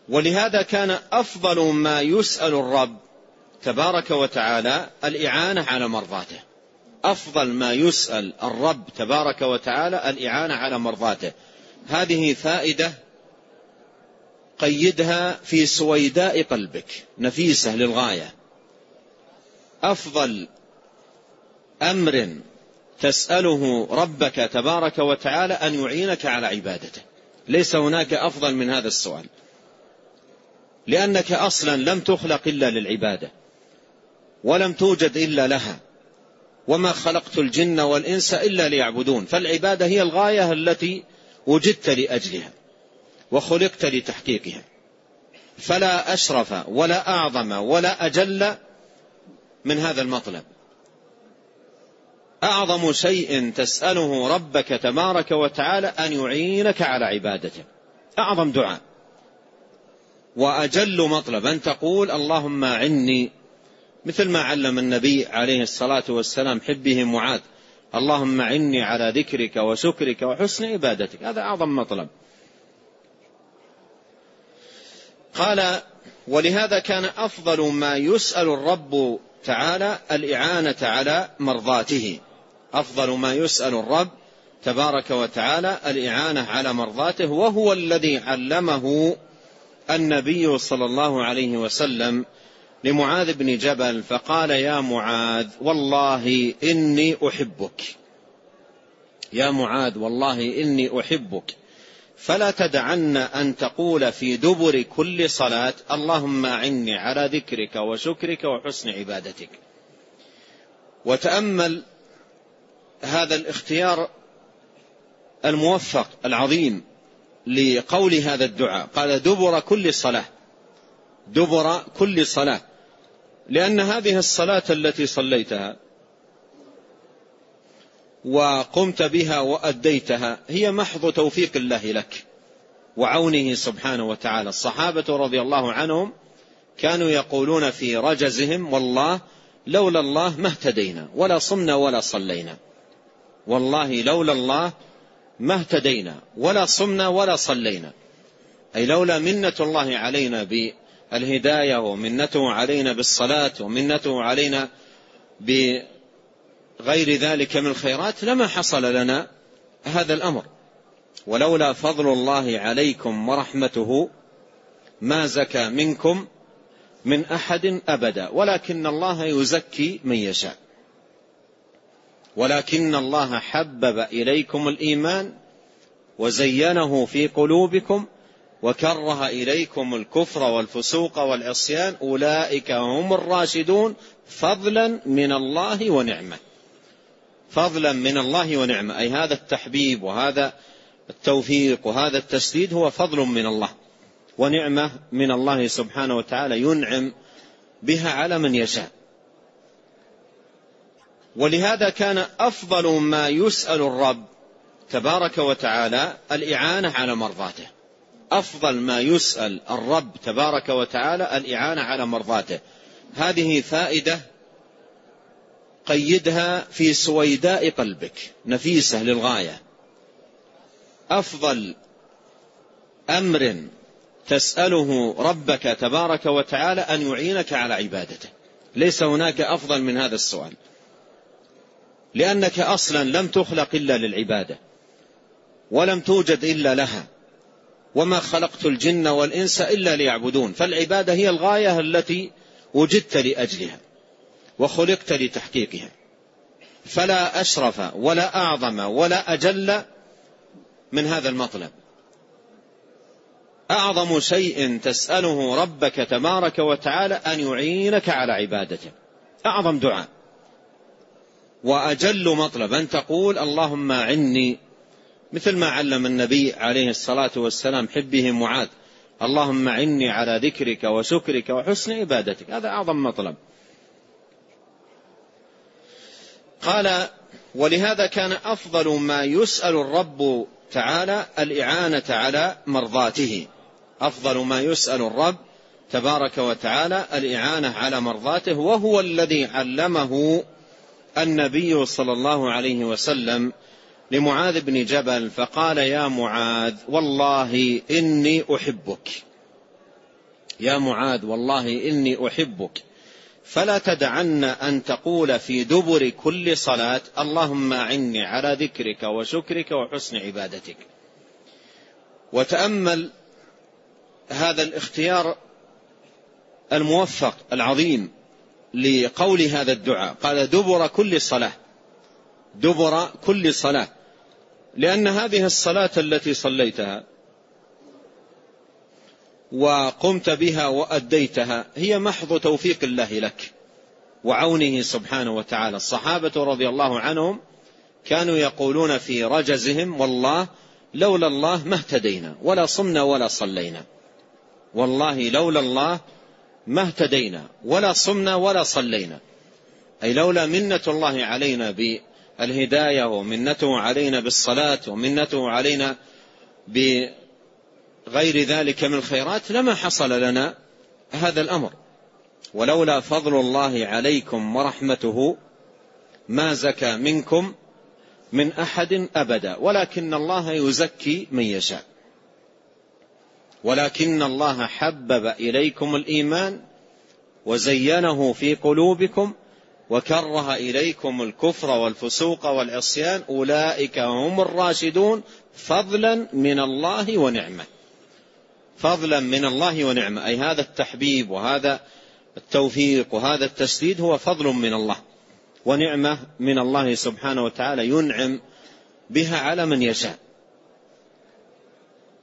ولهذا كان أفضل ما يسأل الرب تبارك وتعالى الإعانة على مرضاته. أفضل ما يسأل الرب تبارك وتعالى الإعانة على مرضاته. هذه فائدة قيدها في سويداء قلبك، نفيسة للغاية. أفضل أمر تسأله ربك تبارك وتعالى أن يعينك على عبادته. ليس هناك أفضل من هذا السؤال، لأنك أصلا لم تخلق إلا للعبادة، ولم توجد إلا لها، وما خلقت الجن والإنس إلا ليعبدون. فالعبادة هي الغاية التي وجدت لأجلها وخلقت لتحقيقها. فلا أشرف ولا أعظم ولا أجل من هذا المطلب. أعظم شيء تسأله ربك تبارك وتعالى أن يعينك على عبادته، أعظم دعاء وأجل مطلب أن تقول اللهم أعني، مثل ما علم النبي عليه الصلاة والسلام حبه معاذ: اللهم أعني على ذكرك وشكرك وحسن عبادتك. هذا أعظم مطلب. قال: ولهذا كان أفضل ما يسأل الرب تعالى الإعانة على مرضاته. أفضل ما يسأل الرب تبارك وتعالى الإعانة على مرضاته، وهو الذي علمه النبي صلى الله عليه وسلم لمعاذ بن جبل، فقال: يا معاذ والله إني أحبك، يا معاذ والله إني أحبك، فلا تدعن أن تقول في دبر كل صلاة اللهم أعني على ذكرك وشكرك وحسن عبادتك. وتأمل هذا الاختيار الموفق العظيم لقول هذا الدعاء. قال: دبر كل صلاة، دبر كل صلاة، لأن هذه الصلاة التي صليتها وقمت بها وأديتها هي محض توفيق الله لك وعونه سبحانه وتعالى. الصحابة رضي الله عنهم كانوا يقولون في رجزهم: والله لولا الله ما اهتدينا ولا صمنا ولا صلينا، والله لولا الله ما اهتدينا ولا صمنا ولا صلينا، أي لولا منة الله علينا بالهداية ومنته علينا بالصلاة ومنته علينا بغير ذلك من الخيرات لما حصل لنا هذا الأمر. ولولا فضل الله عليكم ورحمته ما زكى منكم من أحد أبدا، ولكن الله يزكي من يشاء. ولكن الله حبب إليكم الإيمان وزينه في قلوبكم وكره إليكم الكفر والفسوق والعصيان أولئك هم الراشدون فضلا من الله ونعمة. فضلا من الله ونعمة، أي هذا التحبيب وهذا التوفيق وهذا التسديد هو فضل من الله ونعمة من الله سبحانه وتعالى ينعم بها على من يشاء. ولهذا كان أفضل ما يسأل الرب تبارك وتعالى الإعانة على مرضاته. أفضل ما يسأل الرب تبارك وتعالى الإعانة على مرضاته. هذه فائدة قيدها في سويداء قلبك، نفيسة للغاية. أفضل أمر تسأله ربك تبارك وتعالى أن يعينك على عبادته. ليس هناك أفضل من هذا السؤال، لأنك أصلا لم تخلق إلا للعبادة، ولم توجد إلا لها، وما خلقت الجن والإنس إلا ليعبدون. فالعبادة هي الغاية التي وجدت لأجلها وخلقت لتحقيقها. فلا أشرف ولا أعظم ولا أجل من هذا المطلب. أعظم شيء تسأله ربك تبارك وتعالى أن يعينك على عبادته، أعظم دعاء وأجل مطلب أن تقول اللهم أعني، مثل ما علم النبي عليه الصلاة والسلام حبه معاذ: اللهم أعني على ذكرك وشكرك وحسن عبادتك. هذا أعظم مطلب. قال: ولهذا كان أفضل ما يسأل الرب تعالى الإعانة على مرضاته. أفضل ما يسأل الرب تبارك وتعالى الإعانة على مرضاته، وهو الذي علمه النبي صلى الله عليه وسلم لمعاذ بن جبل، فقال: يا معاذ والله إني أحبك، يا معاذ والله إني أحبك فلا تدعن أن تقول في دبر كل صلاة اللهم أعني على ذكرك وشكرك وحسن عبادتك. وتأمل هذا الاختيار الموفق العظيم لقول هذا الدعاء، قال دبر كل صلاة، دبر كل صلاة، لأن هذه الصلاة التي صليتها وقمت بها وأديتها هي محض توفيق الله لك وعونه سبحانه وتعالى. الصحابة رضي الله عنهم كانوا يقولون في رجزهم والله لولا الله ما اهتدينا ولا صمنا ولا صلينا، والله لولا الله ما اهتدينا ولا صمنا ولا صلينا، أي لولا منة الله علينا بالهداية ومنته علينا بالصلاة ومنته علينا بغير ذلك من الخيرات لما حصل لنا هذا الأمر. ولولا فضل الله عليكم ورحمته ما زكى منكم من أحد أبدا ولكن الله يزكي من يشاء، ولكن الله حبب إليكم الإيمان وزينه في قلوبكم وكره إليكم الكفر والفسوق والعصيان أولئك هم الراشدون فضلا من الله ونعمة. فضلا من الله ونعمة، أي هذا التحبيب وهذا التوفيق وهذا التسديد هو فضل من الله ونعمة من الله سبحانه وتعالى ينعم بها على من يشاء.